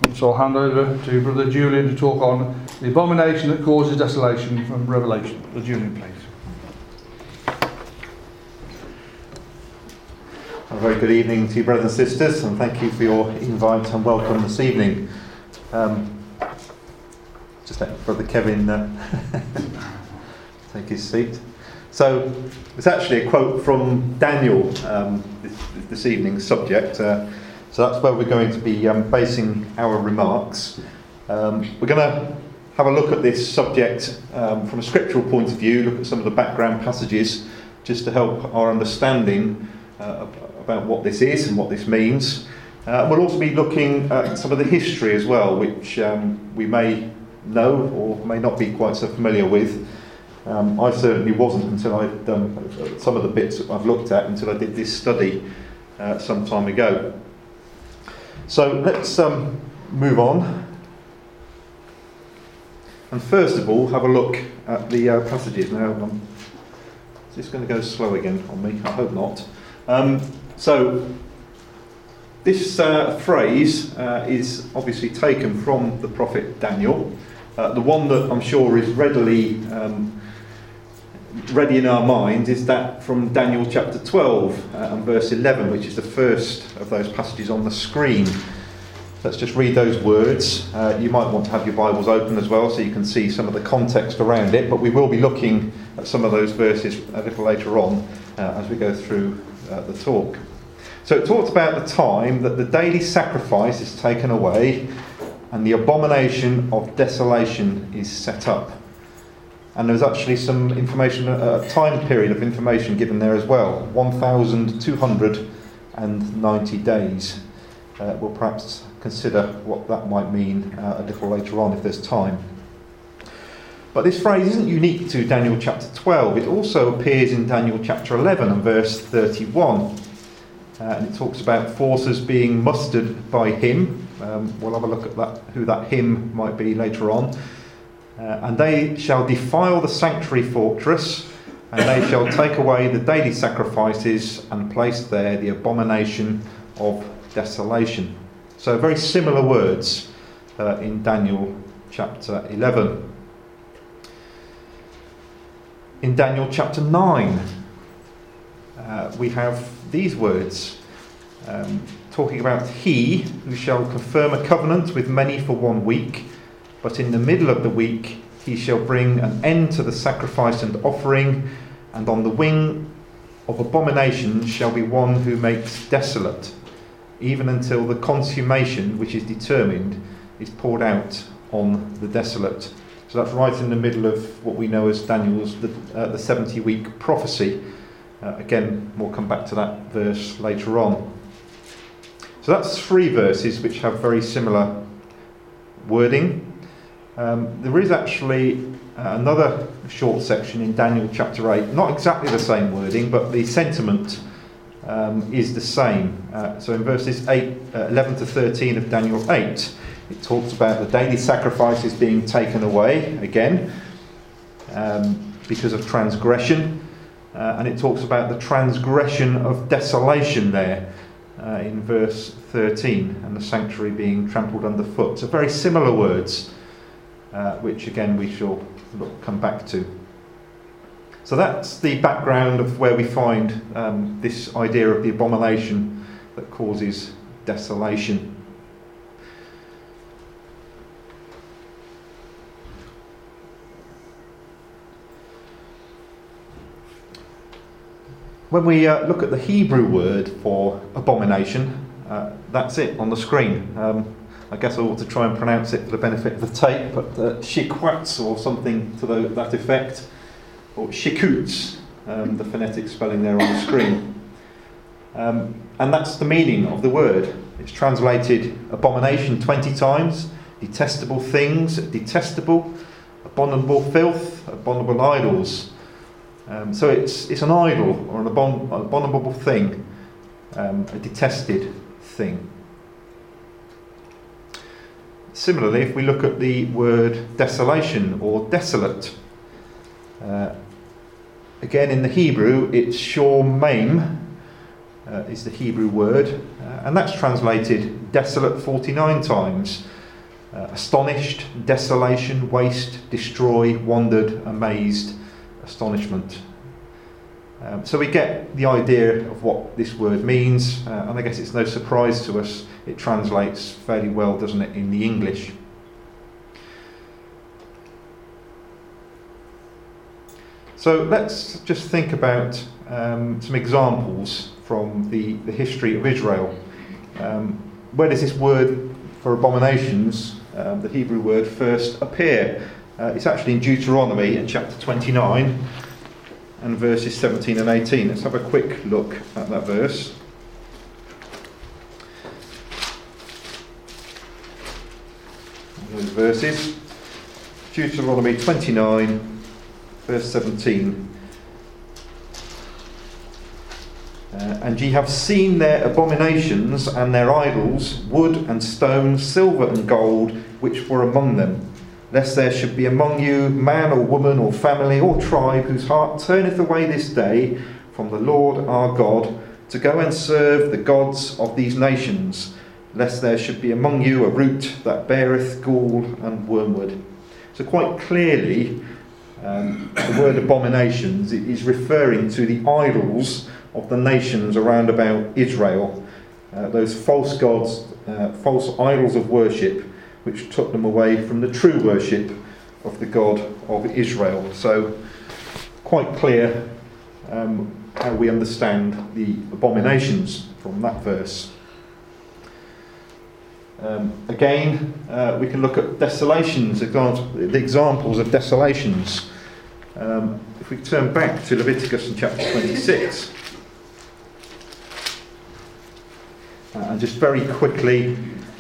so I'll hand over to Brother Julian to talk on the abomination that causes desolation from Revelation. Brother Julian, please. A very good evening to you, brothers and sisters, and thank you for your invite and welcome this evening. Just let Brother Kevin take his seat. So, it's actually a quote from Daniel, this evening's subject. So that's where we're going to be basing our remarks. We're going to have a look at this subject from a scriptural point of view, look at some of the background passages, just to help our understanding about what this is and what this means. We'll also be looking at some of the history as well, which we may know or may not be quite so familiar with. I certainly wasn't until I'd done some of the bits that I've looked at until I did this study some time ago. So let's move on. And first of all, have a look at the passages. Now, is this going to go slow again on me? I hope not. So this phrase is obviously taken from the prophet Daniel. The one that I'm sure is ready in our mind is that from Daniel chapter 12 and verse 11, which is the first of those passages on the screen. Let's just read those words. You might want to have your Bibles open as well so you can see some of the context around it, but we will be looking at some of those verses a little later on as we go through the talk. So it talks about the time that the daily sacrifice is taken away and the abomination of desolation is set up. And there's actually some information, a time period of information given there as well, 1,290 days. We'll perhaps consider what that might mean a little later on if there's time. But this phrase isn't unique to Daniel chapter 12. It also appears in Daniel chapter 11 and verse 31. And it talks about forces being mustered by him. We'll have a look at that, who that him might be later on. And they shall defile the sanctuary fortress, and they shall take away the daily sacrifices and place there the abomination of desolation. So very similar words in Daniel chapter 11. In Daniel chapter 9, we have these words talking about he who shall confirm a covenant with many for 1 week, but in the middle of the week he shall bring an end to the sacrifice and offering, and on the wing of abomination shall be one who makes desolate, even until the consummation which is determined is poured out on the desolate. So that's right in the middle of what we know as Daniel's the 70-week prophecy. Again, we'll come back to that verse later on. So that's 3 verses which have very similar wording. There is actually another short section in Daniel chapter 8, not exactly the same wording, but the sentiment is the same. So in verses 11 to 13 of Daniel 8, it talks about the daily sacrifices being taken away again because of transgression. And it talks about the transgression of desolation there in verse 13, and the sanctuary being trampled underfoot. So very similar words, which again we shall come back to. So that's the background of where we find this idea of the abomination that causes desolation. When we look at the Hebrew word for abomination, that's it on the screen. I guess I ought to try and pronounce it for the benefit of the tape, but shikwats or something to that effect, or shikuts, the phonetic spelling there on the screen. And that's the meaning of the word. It's translated abomination 20 times, detestable things, detestable, abominable filth, abominable idols. So it's an idol or an abominable thing, a detested thing. Similarly, if we look at the word desolation or desolate, again in the Hebrew it's shormaim is the Hebrew word, and that's translated desolate 49 times. astonished, desolation, waste, destroy, wondered, amazed, astonishment. So we get the idea of what this word means, and I guess it's no surprise to us. It translates fairly well, doesn't it, in the English. So let's just think about some examples from the history of Israel. Where does this word for abominations, the Hebrew word, first appear? It's actually in Deuteronomy in chapter 29 and verses 17 and 18. Let's have a quick look at that verse. Those verses. Deuteronomy 29, verse 17. And ye have seen their abominations and their idols, wood and stone, silver and gold, which were among them. Lest there should be among you man or woman or family or tribe whose heart turneth away this day from the Lord our God to go and serve the gods of these nations, lest there should be among you a root that beareth gall and wormwood. So quite clearly, the word abominations is referring to the idols of the nations around about Israel, those false gods, false idols of worship, which took them away from the true worship of the God of Israel. So, quite clear how we understand the abominations from that verse. Again, we can look at desolations, the examples of desolations. If we turn back to Leviticus in chapter 26, and just very quickly,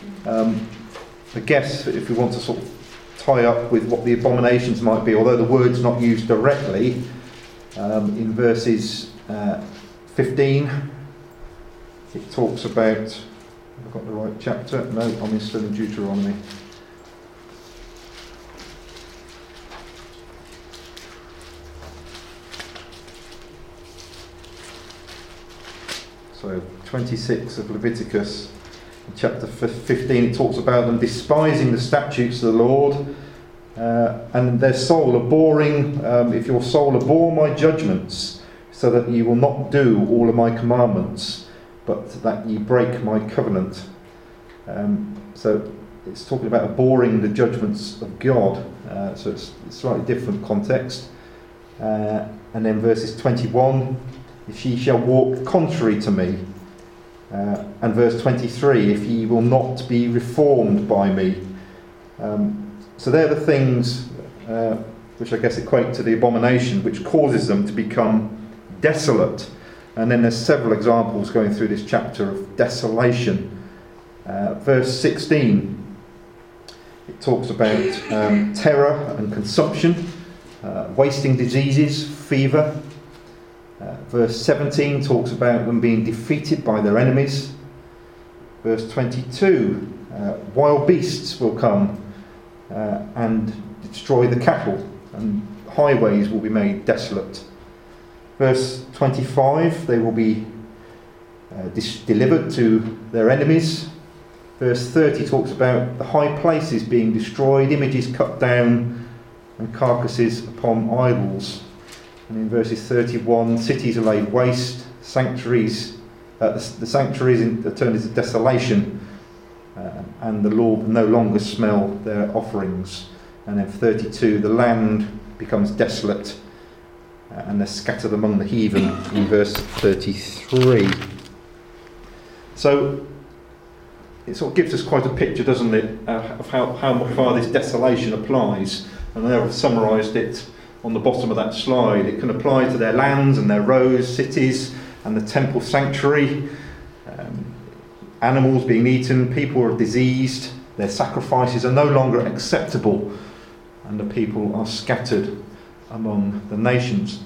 I guess if we want to sort of tie up with what the abominations might be, although the word's not used directly, in verses 15, it talks about, have I got the right chapter? No, I'm still in Deuteronomy. So 26 of Leviticus, in chapter 15, it talks about them despising the statutes of the Lord, and their soul abhorring, if your soul abhor my judgments, so that ye will not do all of my commandments, but that ye break my covenant. So it's talking about abhorring the judgments of God, so it's a slightly different context. And then verses 21, if ye shall walk contrary to me, and verse 23, if ye will not be reformed by me. So they're the things which I guess equate to the abomination, which causes them to become desolate. And then there's several examples going through this chapter of desolation. Verse 16, it talks about terror and consumption, wasting diseases, fever. Verse 17 talks about them being defeated by their enemies. Verse 22, wild beasts will come and destroy the cattle, and highways will be made desolate. Verse 25, they will be delivered to their enemies. Verse 30 talks about the high places being destroyed, images cut down, and carcasses upon idols. And in verses 31, cities are laid waste, sanctuaries, the sanctuaries are turned into desolation, and the Lord will no longer smell their offerings. And then 32, the land becomes desolate, and they're scattered among the heathen in verse 33. So it sort of gives us quite a picture, doesn't it, of how far this desolation applies. And there I've summarised it on the bottom of that slide. It can apply to their lands and their roads, cities, and the temple sanctuary. Animals being eaten, people are diseased, their sacrifices are no longer acceptable, and the people are scattered among the nations.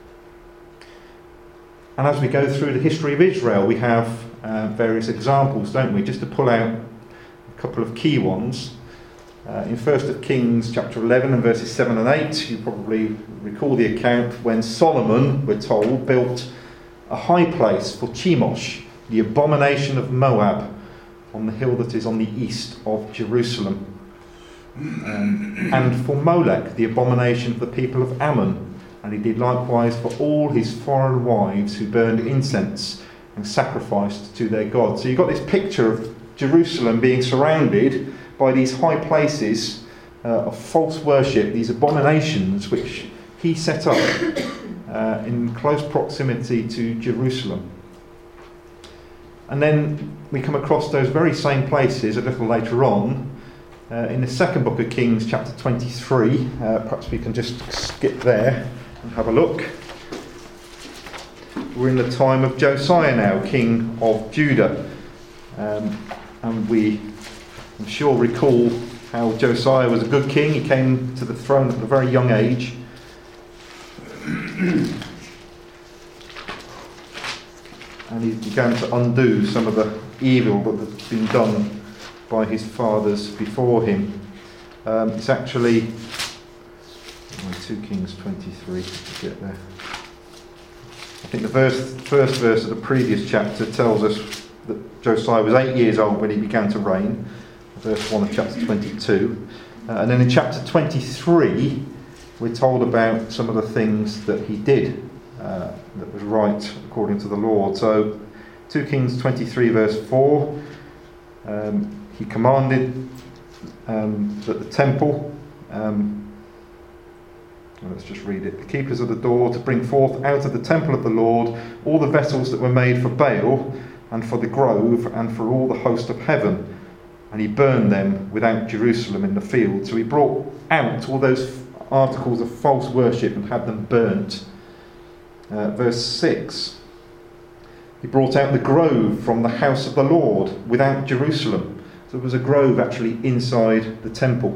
And as we go through the history of Israel, we have various examples, don't we? Just to pull out a couple of key ones. In 1 Kings chapter 11 and verses 7 and 8, you probably recall the account when Solomon, we're told, built a high place for Chemosh, the abomination of Moab, on the hill that is on the east of Jerusalem. and for Molech, the abomination of the people of Ammon. And he did likewise for all his foreign wives who burned incense and sacrificed to their God. So you've got this picture of Jerusalem being surrounded by these high places of false worship, these abominations which he set up in close proximity to Jerusalem. And then we come across those very same places a little later on in the second book of Kings, chapter 23. Perhaps we can just skip there and have a look. We're in the time of Josiah now, king of Judah. And we, I'm sure, recall how Josiah was a good king. He came to the throne at a very young age. And he began to undo some of the evil that had been done by his fathers before him. It's actually 2 Kings 23, to get there. I think the first verse of the previous chapter tells us that Josiah was 8 years old when he began to reign, verse 1 of chapter 22. And then in chapter 23, we're told about some of the things that he did that was right according to the Lord. So 2 Kings 23 verse 4, he commanded that the temple, let's just read it, the keepers of the door to bring forth out of the temple of the Lord all the vessels that were made for Baal and for the grove and for all the host of heaven, and he burned them without Jerusalem in the field. So he brought out all those articles of false worship and had them burnt. Verse 6, he brought out the grove from the house of the Lord without Jerusalem. So there was a grove actually inside the temple.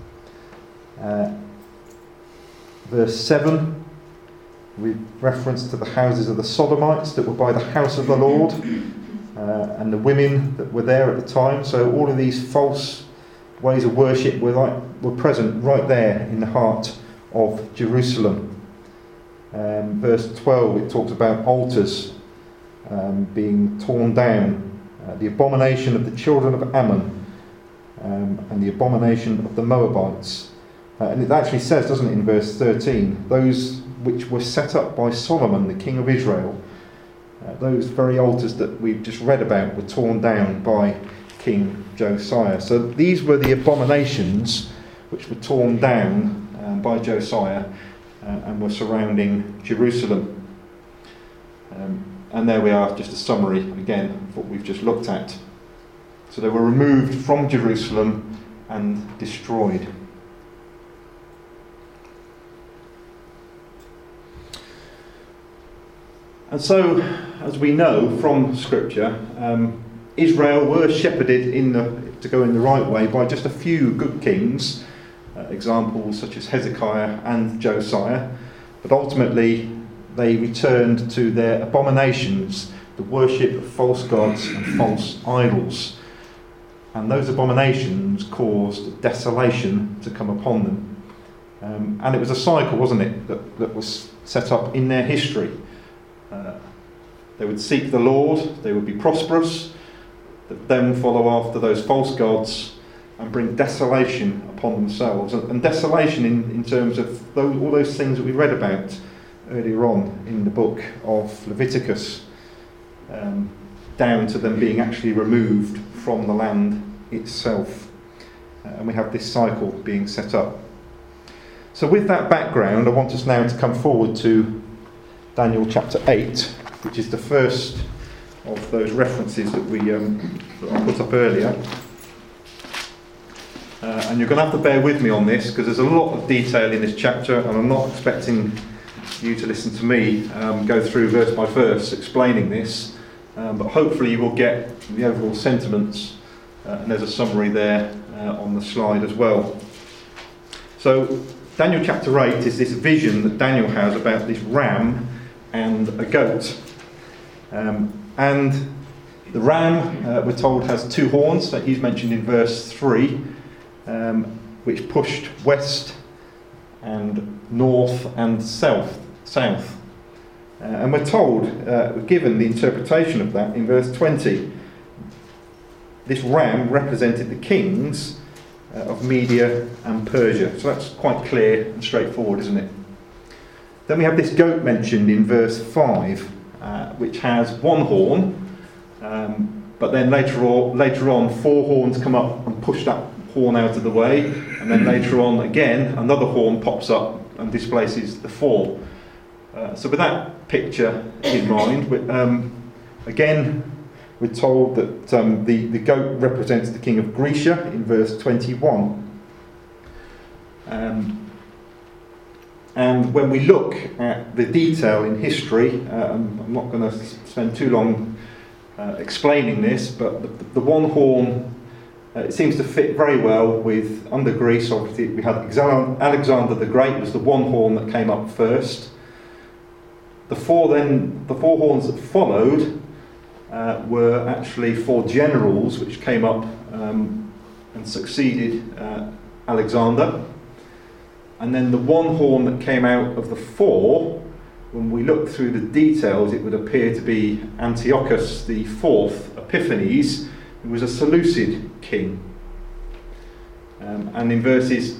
Verse 7, with reference to the houses of the Sodomites that were by the house of the Lord, and the women that were there at the time. So all of these false ways of worship were present right there in the heart of Jerusalem. Verse 12, it talks about altars being torn down, the abomination of the children of Ammon, and the abomination of the Moabites. And it actually says, doesn't it, in verse 13, those which were set up by Solomon, the king of Israel, those very altars that we've just read about were torn down by King Josiah. So these were the abominations which were torn down by Josiah and were surrounding Jerusalem. And there we are, just a summary again of what we've just looked at. So they were removed from Jerusalem and destroyed. And so, as we know from Scripture, Israel were shepherded to go in the right way by just a few good kings, examples such as Hezekiah and Josiah, but ultimately they returned to their abominations, the worship of false gods and false idols. And those abominations caused desolation to come upon them. And it was a cycle, wasn't it, that was set up in their history. They would seek the Lord, they would be prosperous, but then follow after those false gods and bring desolation upon themselves. And desolation in terms of all those things that we read about earlier on in the book of Leviticus, down to them being actually removed from the land itself. And we have this cycle being set up. So with that background, I want us now to come forward to Daniel chapter 8, which is the first of those references that that I put up earlier. And you're going to have to bear with me on this because there's a lot of detail in this chapter, and I'm not expecting you to listen to me go through verse by verse explaining this, but hopefully you will get the overall sentiments, and there's a summary there on the slide as well. So Daniel chapter 8 is this vision that Daniel has about this ram and a goat. And the ram, we're told, has two horns that he's mentioned in verse 3, which pushed west and north and south. And we're told, given the interpretation of that in verse 20, this ram represented the kings of Media and Persia. So that's quite clear and straightforward, isn't it? Then we have this goat mentioned in verse 5, which has one horn, but then later on 4 horns come up and push that horn out of the way, and then later on again another horn pops up and displaces the 4. So with that picture in mind, again we're told that the goat represents the king of Grecia in verse 21. And when we look at the detail in history, I'm not going to spend too long explaining this, but the one horn, it seems to fit very well with, under Greece, obviously we had Alexander the Great was the one horn that came up first. The four horns that followed were actually 4 generals which came up and succeeded Alexander. And then the one horn that came out of the 4, when we look through the details, it would appear to be Antiochus the 4th Epiphanes, who was a Seleucid king. And in verses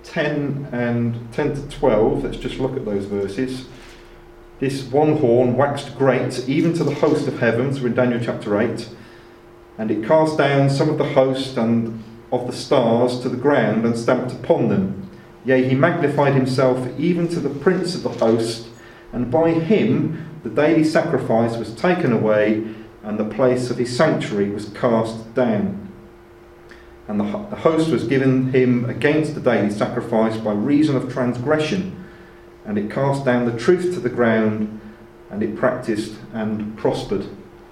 10 to 12, let's just look at those verses. This one horn waxed great, even to the host of heavens, we're in Daniel chapter 8, and it cast down some of the host and of the stars to the ground and stamped upon them. Yea, he magnified himself even to the prince of the host, and by him the daily sacrifice was taken away, and the place of his sanctuary was cast down. And the host was given him against the daily sacrifice by reason of transgression, and it cast down the truth to the ground, and it practised and prospered.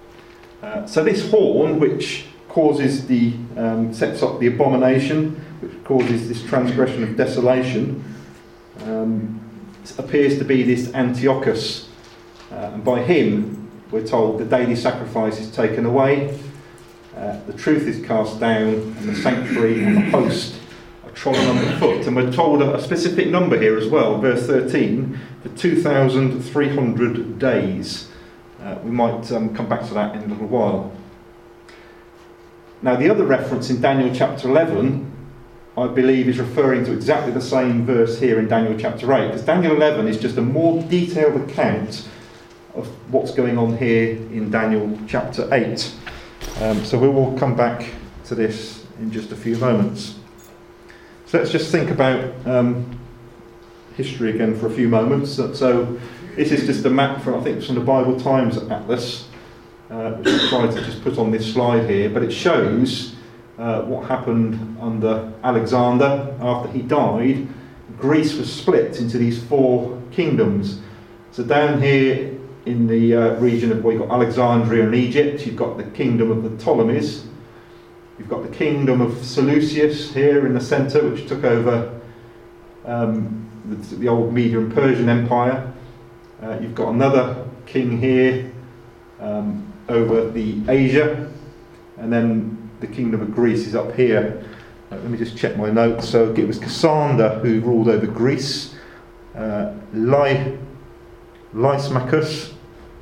So this horn, which causes sets up the abomination, which causes this transgression of desolation, appears to be this Antiochus. And by him, we're told the daily sacrifice is taken away, the truth is cast down, and the sanctuary and the host are trodden underfoot. And we're told a specific number here as well, verse 13, for 2,300 days. We might come back to that in a little while. Now, the other reference in Daniel chapter 11, I believe, is referring to exactly the same verse here in Daniel chapter 8, because Daniel 11 is just a more detailed account of what's going on here in Daniel chapter 8. So we will come back to this in just a few moments. So let's just think about history again for a few moments. So this is just a map from, I think, from the Bible Times Atlas, which I tried to just put on this slide here, but it shows what happened under Alexander after he died. Greece was split into these 4 kingdoms. So down here in the region of, well, you've got Alexandria and Egypt, you've got the kingdom of the Ptolemies, you've got the kingdom of Seleucus here in the centre, which took over the old Media and Persian Empire. You've got another king here over the Asia, and then the kingdom of Greece is up here. Let me just check my notes. So it was Cassander who ruled over Greece, Lysimachus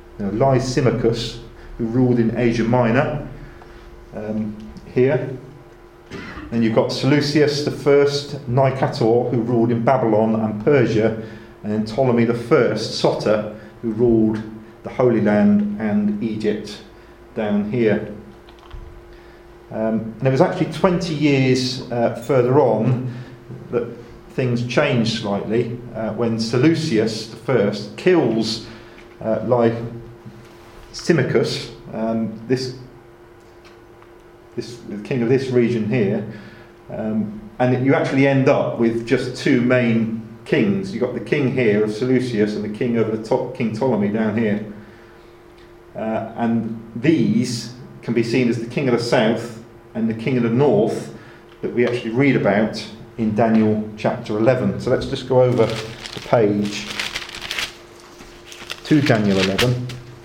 who ruled in Asia Minor here. Then you've got Seleucus the First Nicator, who ruled in Babylon and Persia, and then Ptolemy the First Soter, who ruled the Holy Land and Egypt down here. And it was actually 20 years further on that things changed slightly when Seleucus the First kills Lysimachus, the king of this region here, and you actually end up with just 2 main kings. You've got the king here of Seleucus and the king over the top, King Ptolemy down here. And these can be seen as the king of the south and the king of the north that we actually read about in Daniel chapter 11. So let's just go over the page to Daniel 11.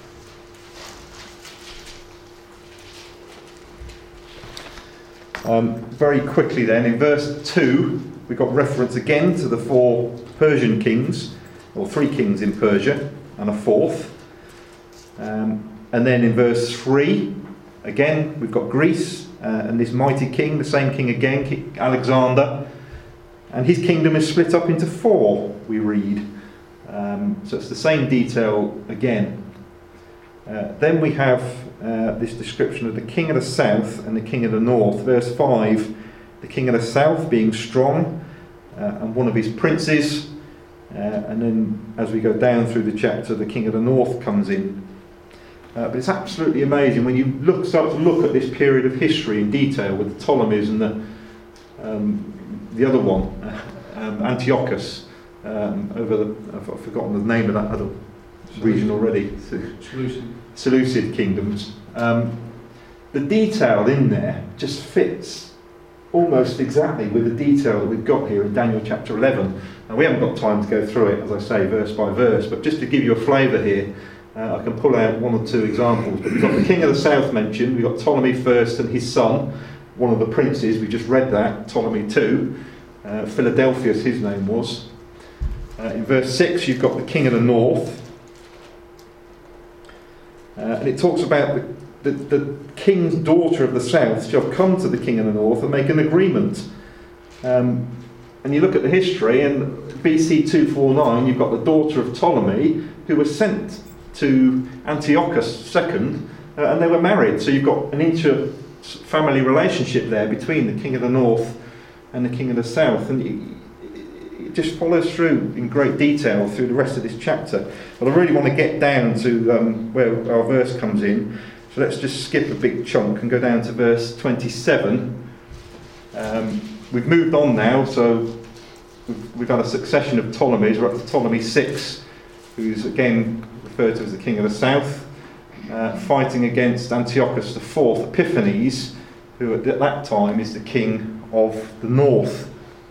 Very quickly then, in verse 2, we've got reference again to the 4 Persian kings, or 3 kings in Persia, and a 4th. And then in verse 3, again, we've got Greece and this mighty king, the same king again, King Alexander, and his kingdom is split up into 4, we read. So it's the same detail again. Then we have this description of the king of the south and the king of the north. Verse 5, the king of the south being strong and one of his princes. And then as we go down through the chapter, the king of the north comes in. But it's absolutely amazing when you start to look at this period of history in detail with the Ptolemies and the other one, Antiochus. I've forgotten the name of that other region already. Seleucid kingdoms. The detail in there just fits almost exactly with the detail that we've got here in Daniel chapter 11. And we haven't got time to go through it, as I say, verse by verse, but just to give you a flavour here, I can pull out 1 or 2 examples. But we've got the king of the south mentioned, we've got Ptolemy first and his son, one of the princes, we just read that, Ptolemy II. Philadelphus, his name was. In verse 6 you've got the king of the north, and it talks about the king's daughter of the south shall come to the king of the north and make an agreement. And you look at the history, and BC 249 you've got the daughter of Ptolemy who was sent to Antiochus II, and they were married. So you've got an inter-family relationship there between the king of the north and the king of the south, and it just follows through in great detail through the rest of this chapter. But I really want to get down to where our verse comes in, so let's just skip a big chunk and go down to verse 27. We've moved on now, so we've had a succession of Ptolemies. We're up to Ptolemy VI, who's again referred to as the king of the south, fighting against Antiochus IV Epiphanes, who at that time is the king of the north.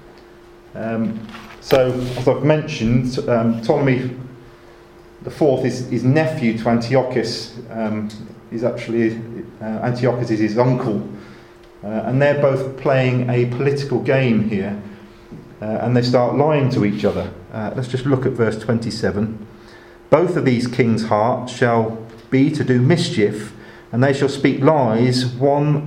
So, as I've mentioned, Ptolemy IV is his nephew to Antiochus. He's actually Antiochus is his uncle, and they're both playing a political game here, and they start lying to each other. Let's just look at verse 27. Both of these kings' hearts shall be to do mischief, and they shall speak lies at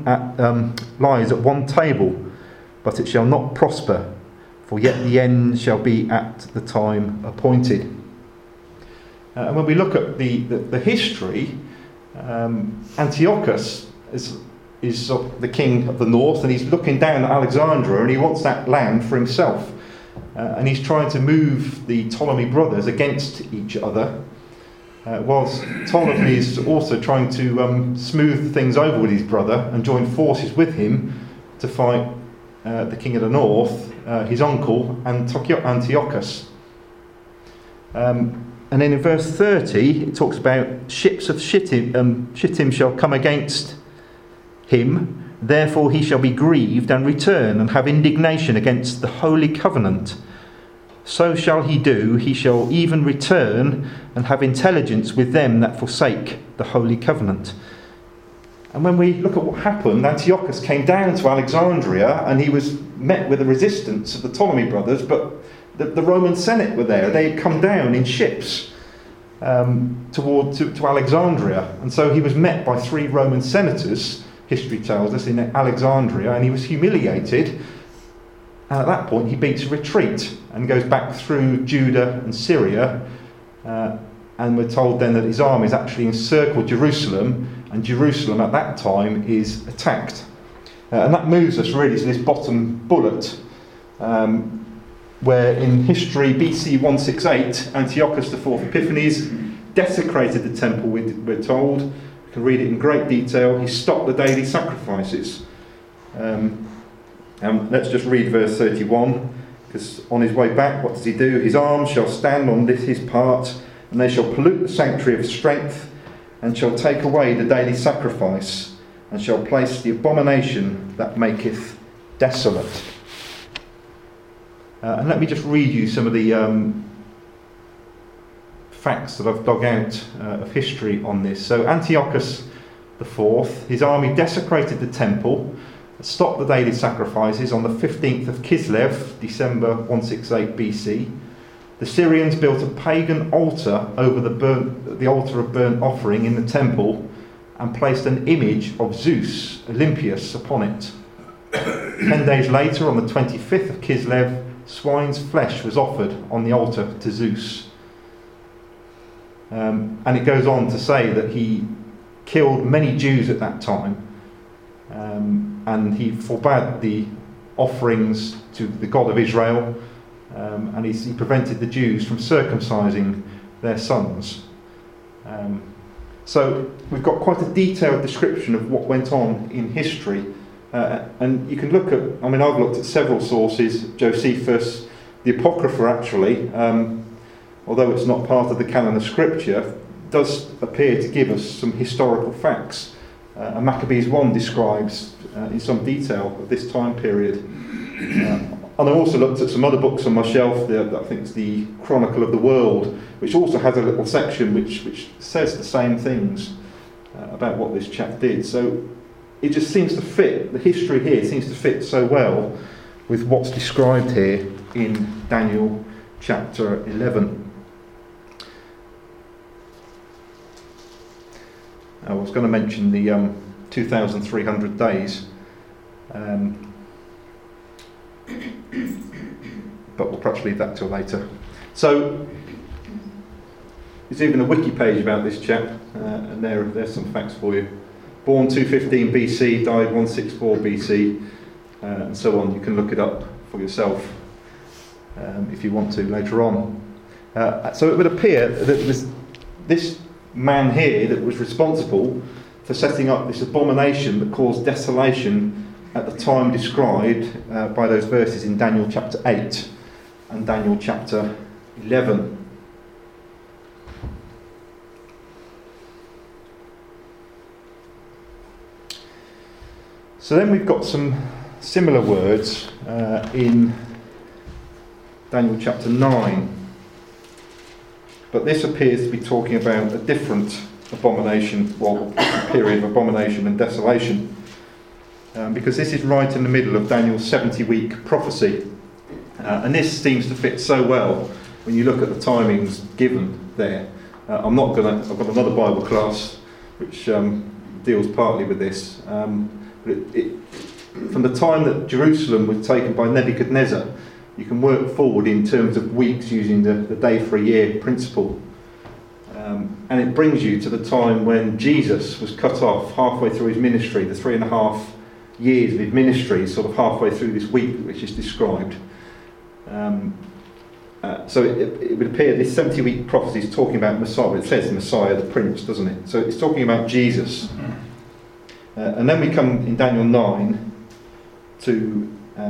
one table, but it shall not prosper. For yet the end shall be at the time appointed. And when we look at the history, Antiochus is the king of the north, and he's looking down at Alexandria, and he wants that land for himself. And he's trying to move the Ptolemy brothers against each other, whilst Ptolemy is also trying to smooth things over with his brother and join forces with him to fight the king of the north, his uncle Antiochus. And then in verse 30 it talks about ships of Shittim shall come against him, therefore he shall be grieved and return and have indignation against the holy covenant. So shall he do, he shall even return and have intelligence with them that forsake the holy covenant. And when we look at what happened, Antiochus came down to Alexandria and he was met with the resistance of the Ptolemy brothers, but the Roman Senate were there. They had come down in ships to Alexandria, and so he was met by 3 Roman senators, history tells us, in Alexandria, and he was humiliated. And at that point he beats a retreat and goes back through Judah and Syria, and we're told then that his armies actually encircle Jerusalem, and Jerusalem at that time is attacked. And that moves us really to this bottom bullet, where in history, BC 168, Antiochus IV Epiphanes desecrated the temple, we're told. You can read it in great detail. He stopped the daily sacrifices. And let's just read verse 31, because on his way back, what does he do? His arms shall stand on his part, and they shall pollute the sanctuary of strength, and shall take away the daily sacrifice, and shall place the abomination that maketh desolate. And let me just read you some of the facts that I've dug out of history on this. So Antiochus IV, his army desecrated the temple, stopped the daily sacrifices on the 15th of Kislev, December 168 BC. The Syrians built a pagan altar over the altar of burnt offering in the temple, and placed an image of Zeus, Olympius, upon it. 10 days later, on the 25th of Kislev, swine's flesh was offered on the altar to Zeus. And it goes on to say that he killed many Jews at that time, and he forbade the offerings to the God of Israel, and he prevented the Jews from circumcising their sons. So we've got quite a detailed description of what went on in history, and you can look at, I've looked at several sources, Josephus, the Apocrypha actually, although it's not part of the canon of Scripture, does appear to give us some historical facts. And Maccabees 1 describes in some detail of this time period. And I also looked at some other books on my shelf. I think it's the Chronicle of the World, which also has a little section which says the same things about what this chap did. So it just seems to fit, the history here seems to fit so well with what's described here in Daniel chapter 11. I was going to mention the 2,300 days, but we'll perhaps leave that till later. So there's even a wiki page about this chap, and there's some facts for you. Born 215 BC, died 164 BC, and so on. You can look it up for yourself if you want to later on. So it would appear that this man here that was responsible for setting up this abomination that caused desolation at the time described by those verses in Daniel chapter 8 and Daniel chapter 11. So then we've got some similar words in Daniel chapter 9. But this appears to be talking about a different abomination, a period of abomination and desolation. Because this is right in the middle of Daniel's 70-week prophecy. And this seems to fit so well when you look at the timings given there. I've got another Bible class which deals partly with this. But from the time that Jerusalem was taken by Nebuchadnezzar, you can work forward in terms of weeks using the day for a year principle. And it brings you to the time when Jesus was cut off halfway through his ministry, the 3.5 years of his ministry, sort of halfway through this week which is described. So it would appear this 70-week prophecy is talking about Messiah. It says Messiah the Prince, doesn't it? So it's talking about Jesus. And then we come in Daniel 9 to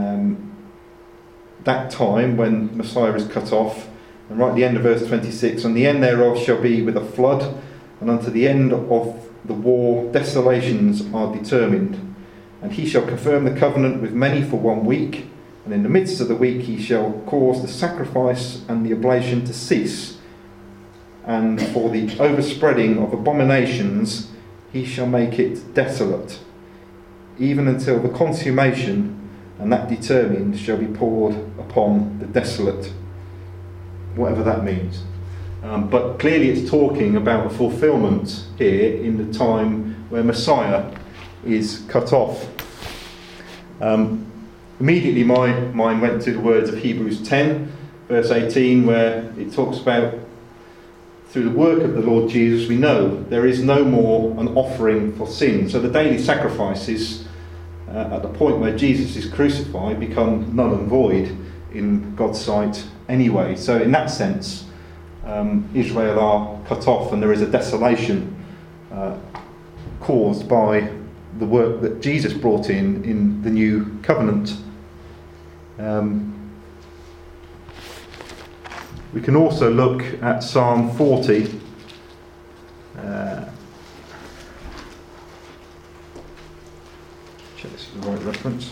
that time when Messiah is cut off, and right at the end of verse 26, and the end thereof shall be with a flood, and unto the end of the war desolations are determined. And he shall confirm the covenant with many for 1 week, and in the midst of the week he shall cause the sacrifice and the oblation to cease, and for the overspreading of abominations he shall make it desolate, even until the consummation, and that determined shall be poured upon the desolate, whatever that means. But clearly it's talking about a fulfillment here in the time where Messiah is cut off. Immediately my mind went to the words of Hebrews 10, verse 18, where it talks about through the work of the Lord Jesus we know there is no more an offering for sin. So the daily sacrifices at the point where Jesus is crucified become null and void in God's sight anyway. So in that sense, Israel are cut off, and there is a desolation caused by the work that Jesus brought in the new covenant. We can also look at Psalm 40. Check this is the right reference.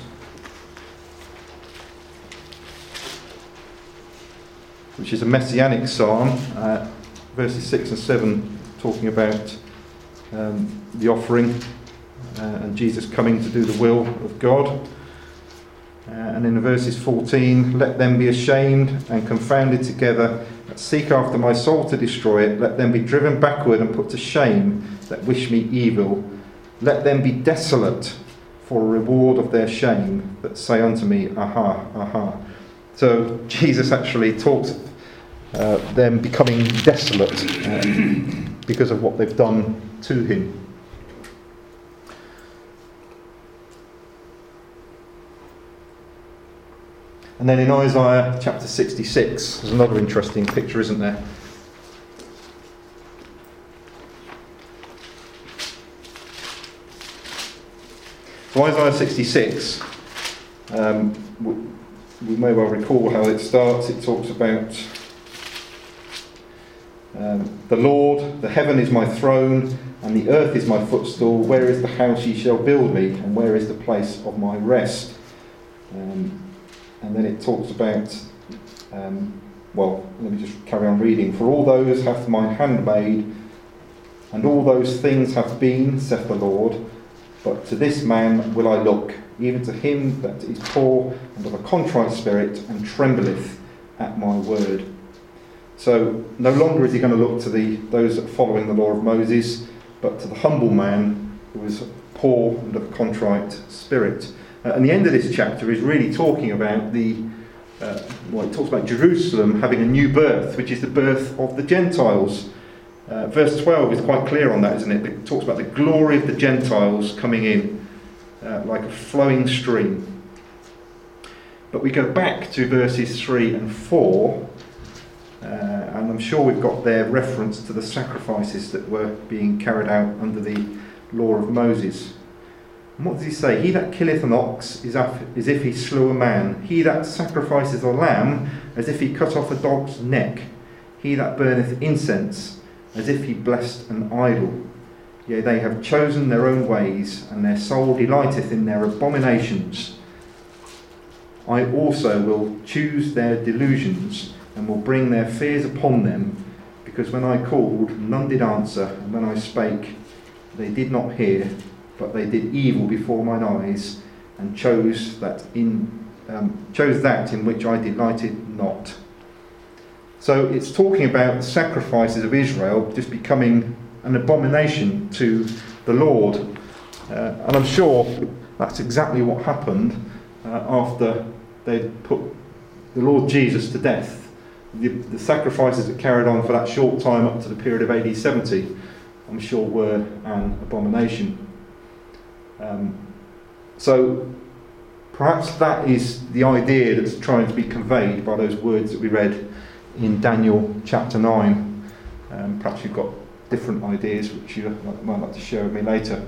Which is a messianic psalm, verses 6 and 7, talking about the offering and Jesus coming to do the will of God. And in verses 14, let them be ashamed and confounded together that seek after my soul to destroy it, let them be driven backward and put to shame that wish me evil. Let them be desolate for a reward of their shame that say unto me, aha, aha. So Jesus actually talks of them becoming desolate because of what they've done to him. And then in Isaiah chapter 66, there's another interesting picture, isn't there? So Isaiah 66, we may well recall how it starts. It talks about the Lord, the heaven is my throne, and the earth is my footstool. Where is the house ye shall build me, and where is the place of my rest? And then it talks about, well, let me just carry on reading. For all those hath my hand made, and all those things have been, saith the Lord. But to this man will I look, even to him that is poor and of a contrite spirit, and trembleth at my word. So no longer is he going to look to those that are following the law of Moses, but to the humble man who is poor and of a contrite spirit. And the end of this chapter is really talking about it talks about Jerusalem having a new birth, which is the birth of the Gentiles. Verse 12 is quite clear on that, isn't it? It talks about the glory of the Gentiles coming in like a flowing stream. But we go back to verses 3 and 4, and I'm sure we've got their reference to the sacrifices that were being carried out under the law of Moses. And what does he say? He that killeth an ox is as if he slew a man. He that sacrifices a lamb, as if he cut off a dog's neck. He that burneth incense, as if he blessed an idol. Yea, they have chosen their own ways, and their soul delighteth in their abominations. I also will choose their delusions, and will bring their fears upon them, because when I called, none did answer, and when I spake, they did not hear. But they did evil before mine eyes, and chose that in which I delighted not. So it's talking about the sacrifices of Israel just becoming an abomination to the Lord, and I'm sure that's exactly what happened after they put the Lord Jesus to death. The sacrifices that carried on for that short time up to the period of AD 70, I'm sure were an abomination. So perhaps that is the idea that's trying to be conveyed by those words that we read in Daniel chapter 9. Perhaps you've got different ideas which you might like to share with me later.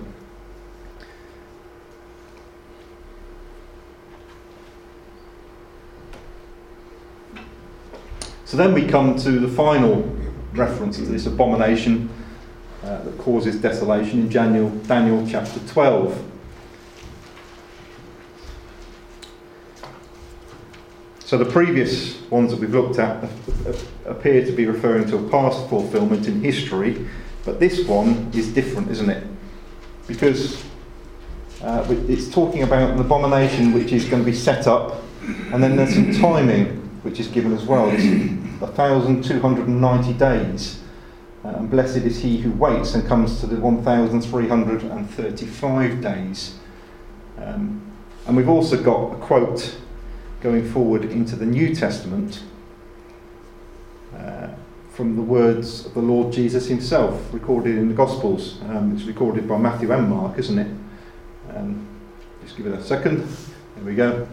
So then we come to the final reference to this abomination that causes desolation in Daniel chapter 12. So the previous ones that we've looked at appear to be referring to a past fulfillment in history, but this one is different, isn't it? Because it's talking about an abomination which is going to be set up, and then there's some timing which is given as well. It's 1,290 days. And blessed is he who waits and comes to the 1,335 days. And we've also got a quote going forward into the New Testament from the words of the Lord Jesus himself, recorded in the Gospels. It's recorded by Matthew and Mark, isn't it? Just give it a second. There we go.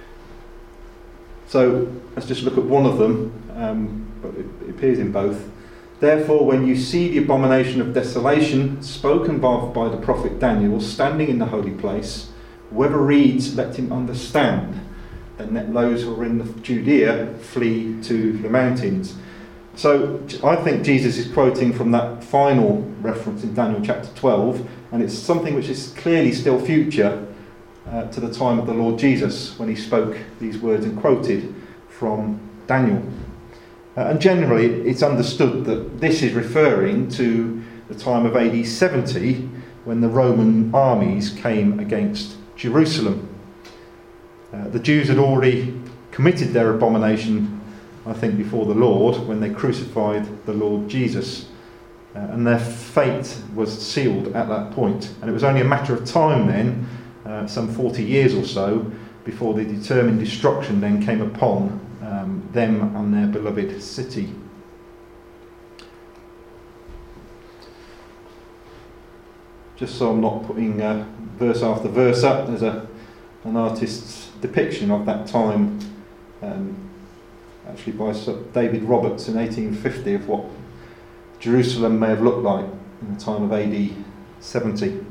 So let's just look at one of them, but it appears in both. Therefore, when you see the abomination of desolation spoken of by the prophet Daniel standing in the holy place, whoever reads, let him understand. Then let those who are in Judea flee to the mountains. So I think Jesus is quoting from that final reference in Daniel chapter 12, and it's something which is clearly still future to the time of the Lord Jesus when he spoke these words and quoted from Daniel. And generally it's understood that this is referring to the time of AD 70 when the Roman armies came against Jerusalem. The Jews had already committed their abomination I think, before the Lord when they crucified the Lord Jesus. And their fate was sealed at that point. And it was only a matter of time then, some 40 years or so, before the determined destruction then came upon them and their beloved city. Just so I'm not putting verse after verse up, there's an artist's depiction of that time, actually by Sir David Roberts in 1850, of what Jerusalem may have looked like in the time of AD 70.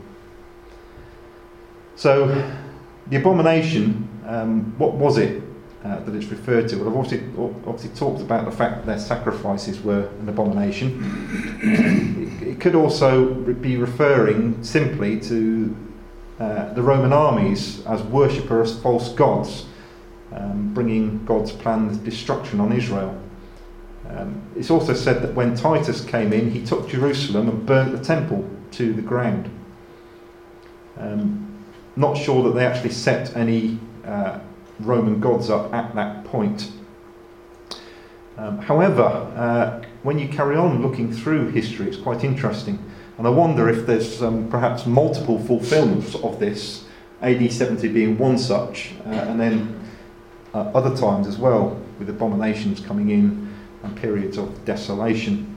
So, the abomination, what was it that it's referred to? Well, I've obviously talked about the fact that their sacrifices were an abomination. It could also be referring simply to the Roman armies as worshippers of false gods, bringing God's planned destruction on Israel. It's also said that when Titus came in, he took Jerusalem and burnt the temple to the ground. Not sure that they actually set any Roman gods up at that point. However, when you carry on looking through history, it's quite interesting. And I wonder if there's perhaps multiple fulfilments of this, AD 70 being one such, and then other times as well, with abominations coming in and periods of desolation.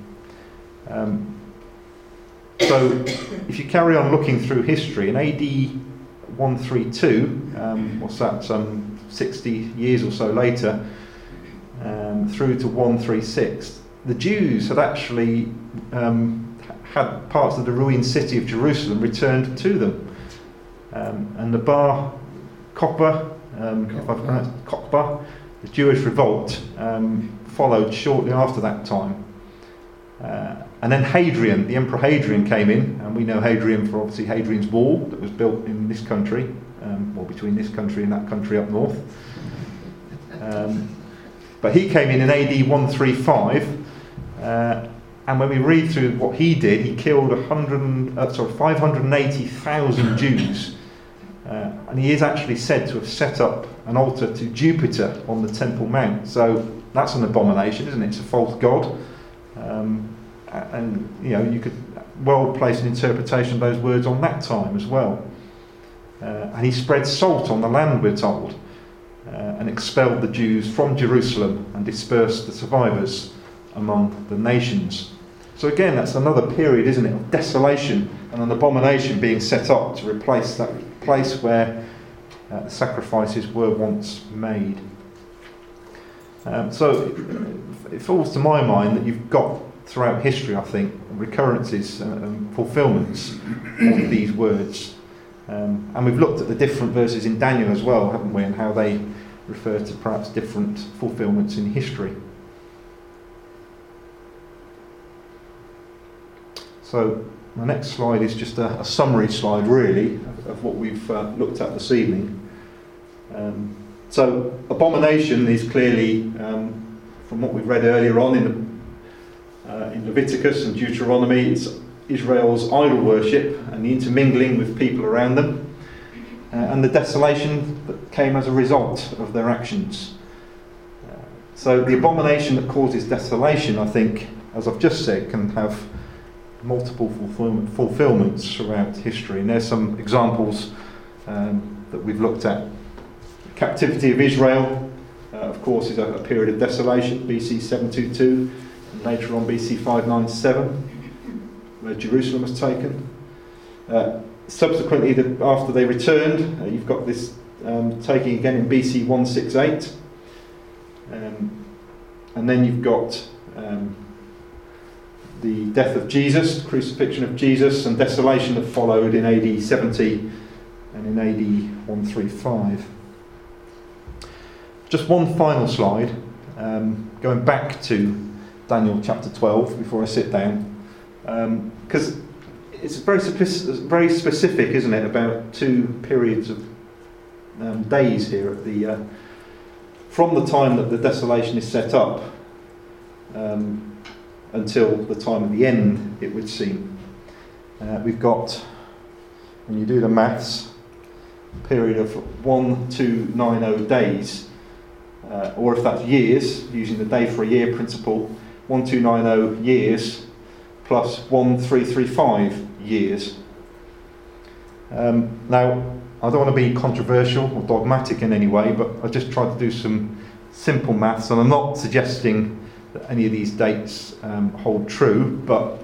So, if you carry on looking through history, in AD 132, what's that, some 60 years or so later, through to 136, the Jews had actually had parts of the ruined city of Jerusalem returned to them. And the Bar Kokhba, if I've pronounced Kokhba, the Jewish revolt, followed shortly after that time. And then Hadrian, the Emperor Hadrian, came in, and we know Hadrian for obviously Hadrian's Wall that was built in this country, or between this country and that country up north. But he came in AD 135, and when we read through what he did, he killed 580,000 Jews. And he is actually said to have set up an altar to Jupiter on the Temple Mount. So that's an abomination, isn't it? It's a false god. And you know, you could well place an interpretation of those words on that time as well. And he spread salt on the land, we're told, and expelled the Jews from Jerusalem and dispersed the survivors among the nations. So again, that's another period, isn't it, of desolation and an abomination being set up to replace that place where the sacrifices were once made. So it falls to my mind that you've got throughout history, I think, recurrences and fulfilments of these words. And we've looked at the different verses in Daniel as well, haven't we, and how they refer to perhaps different fulfilments in history. So my next slide is just a summary slide, really, of what we've looked at this evening. So abomination is clearly, from what we've read earlier on in Leviticus and Deuteronomy, it's Israel's idol worship and the intermingling with people around them, and the desolation that came as a result of their actions. So the abomination that causes desolation, I think, as I've just said, can have multiple fulfilments throughout history. And there's some examples that we've looked at. Captivity of Israel, of course, is a period of desolation, BC 722, and later on BC 597, where Jerusalem was taken. Subsequently, after they returned, you've got this taking again in BC 168, and then you've got the death of Jesus, the crucifixion of Jesus, and desolation that followed in AD 70 and in AD 135. Just one final slide, going back to Daniel chapter 12 before I sit down, because it's very specific, isn't it, about two periods of days here at the from the time that the desolation is set up until the time of the end, it would seem. We've got, when you do the maths, a period of 1290 days or if that's years, using the day for a year principle, 1290 years plus 1335 years. Now, I don't want to be controversial or dogmatic in any way, but I just tried to do some simple maths, and I'm not suggesting that any of these dates hold true, but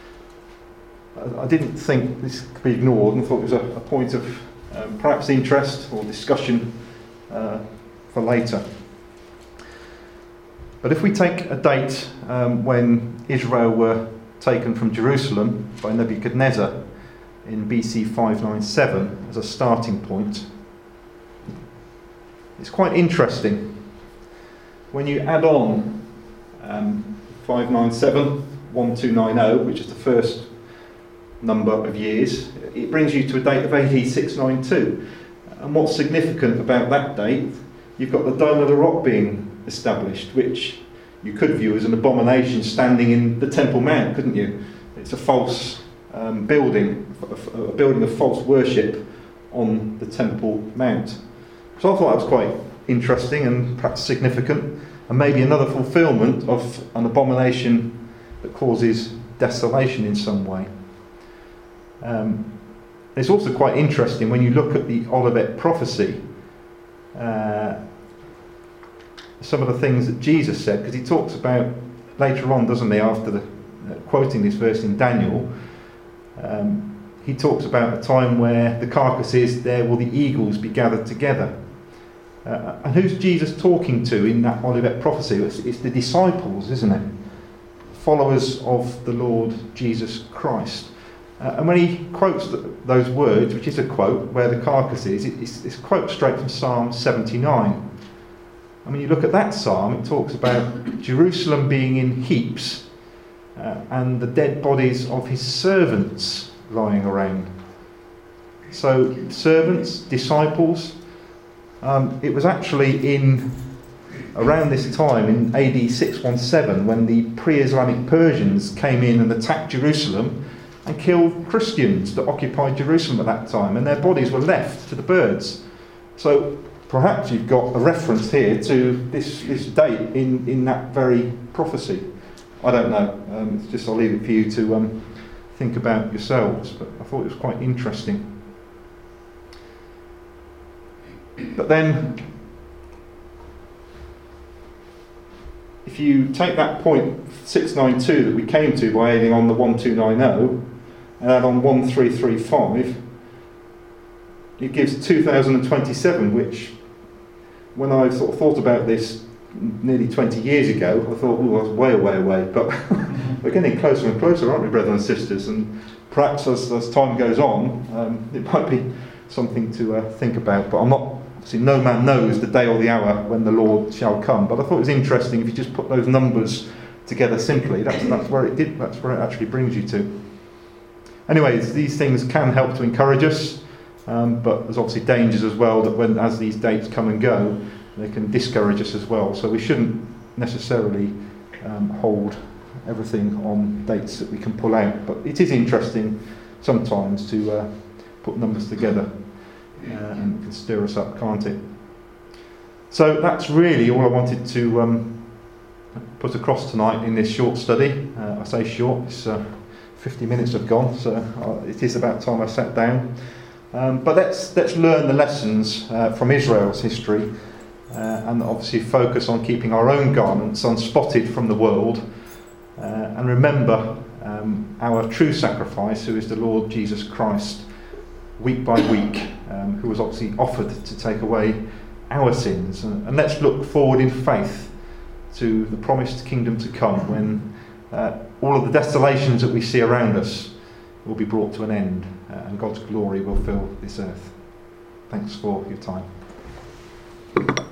I didn't think this could be ignored and thought it was a point of perhaps interest or discussion for later. But if we take a date when Israel were taken from Jerusalem by Nebuchadnezzar in BC 597 as a starting point, it's quite interesting. When you add on 597, 1290, which is the first number of years, it brings you to a date of AD 692. And what's significant about that date, you've got the Dome of the Rock being established, which you could view as an abomination standing in the Temple Mount, couldn't you? It's a false building, a building of false worship on the Temple Mount. So I thought that was quite interesting and perhaps significant, and maybe another fulfilment of an abomination that causes desolation in some way. It's also quite interesting when you look at the Olivet prophecy, some of the things that Jesus said, because he talks about later on, doesn't he, after quoting this verse in Daniel, he talks about a time where the carcasses, there will the eagles be gathered together. And who's Jesus talking to in that Olivet prophecy? It's the disciples, isn't it? Followers of the Lord Jesus Christ. And when he quotes those words, which is a quote, where the carcass is, it's a quote straight from Psalm 79. And when you look at that psalm, it talks about Jerusalem being in heaps and the dead bodies of his servants lying around. So, servants, disciples, it was actually in around this time, in AD 617, when the pre-Islamic Persians came in and attacked Jerusalem and killed Christians that occupied Jerusalem at that time, and their bodies were left to the birds. So perhaps you've got a reference here to this date in that very prophecy. I don't know. It's just, I'll leave it for you to think about yourselves, but I thought it was quite interesting. But then, if you take that point 692 that we came to by adding on the 1290 and add on 1335, it gives 2027, which, when I sort of thought about this nearly 20 years ago, I thought, oh, that's way away. But we're getting closer and closer, aren't we, brothers and sisters? And perhaps as time goes on, it might be something to think about. But I'm not, obviously, no man knows the day or the hour when the Lord shall come. But I thought it was interesting if you just put those numbers together simply. That's where it actually brings you to. Anyways, these things can help to encourage us, but there's obviously dangers as well that as these dates come and go, they can discourage us as well. So we shouldn't necessarily hold everything on dates that we can pull out. But it is interesting sometimes to put numbers together, and it can stir us up, can't it? So that's really all I wanted to put across tonight in this short study. I say short, it's 50 minutes have gone, so it is about time I sat down. But let's learn the lessons from Israel's history, and obviously focus on keeping our own garments unspotted from the world, and remember our true sacrifice, who is the Lord Jesus Christ, week by week, who was obviously offered to take away our sins. And let's look forward in faith to the promised kingdom to come, when all of the desolations that we see around us will be brought to an end, and God's glory will fill this earth. Thanks for your time.